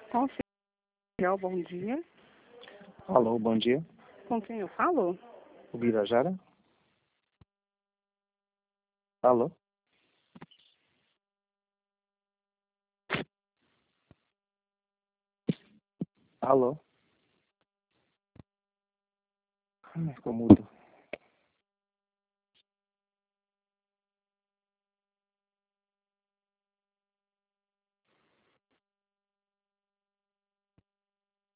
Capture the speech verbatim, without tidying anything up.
Confidencial, bom dia. Alô, bom dia. Com quem eu falo? O Birajara? Alô? Alô? Ai, ficou mudo.